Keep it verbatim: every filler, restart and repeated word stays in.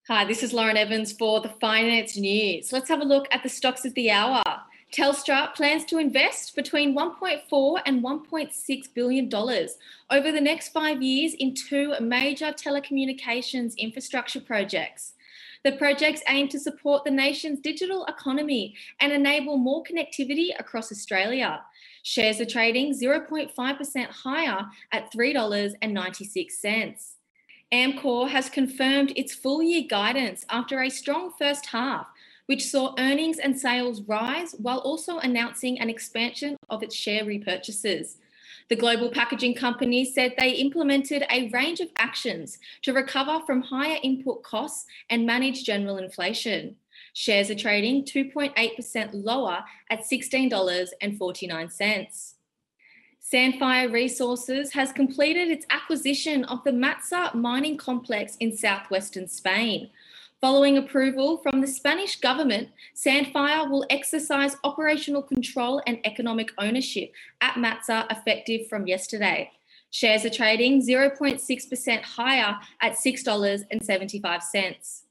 Hi, this is Lauren Evans for the Finance News. Let's have a look at the stocks of the hour. Telstra plans to invest between one point four and one point six billion dollars over the next five years in two major telecommunications infrastructure projects. The projects aim to support the nation's digital economy and enable more connectivity across Australia. Shares are trading zero point five percent higher at three dollars ninety-six. Amcor has confirmed its full-year guidance after a strong first half, which saw earnings and sales rise while also announcing an expansion of its share repurchases. The global packaging company said they implemented a range of actions to recover from higher input costs and manage general inflation. Shares are trading two point eight percent lower at sixteen dollars forty-nine. Sandfire Resources has completed its acquisition of the Matsa mining complex in southwestern Spain. Following approval from the Spanish government, Sandfire will exercise operational control and economic ownership at Matsa effective from yesterday. Shares are trading zero point six percent higher at six dollars seventy-five.